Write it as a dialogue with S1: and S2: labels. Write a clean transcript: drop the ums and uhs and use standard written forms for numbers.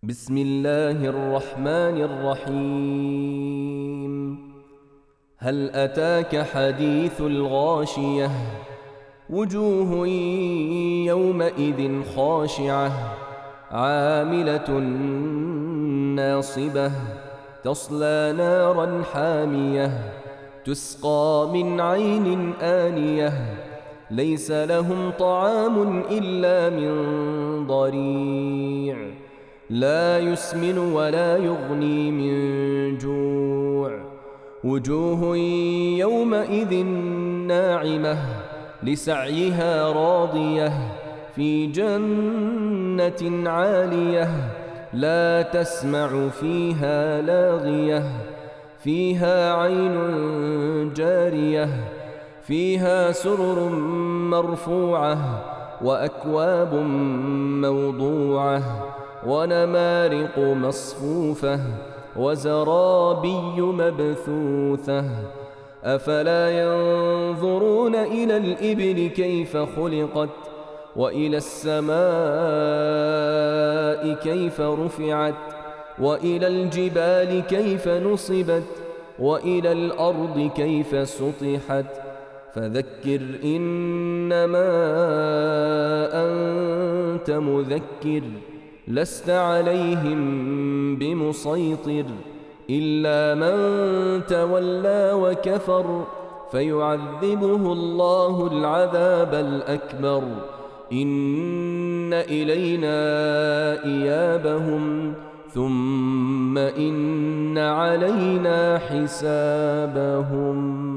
S1: بسم الله الرحمن الرحيم. هل أتاك حديث الغاشية؟ وجوه يومئذ خاشعة عاملة ناصبة تصلى نارا حامية تسقى من عين آنية ليس لهم طعام إلا من ضريع لا يسمن ولا يغني من جوع. وجوه يومئذ ناعمة لسعيها راضية في جنة عالية لا تسمع فيها لاغية فيها عين جارية فيها سرر مرفوعة وأكواب موضوعة ونمارق مصفوفة وزرابي مبثوثة. أفلا ينظرون إلى الإبل كيف خلقت وإلى السماء كيف رفعت وإلى الجبال كيف نصبت وإلى الأرض كيف سطحت. فذكر إنما أنت مذكر لست عليهم بمسيطر إلا من تولى وكفر فيعذبه الله العذاب الأكبر. إن إلينا إيابهم ثم إن علينا حسابهم.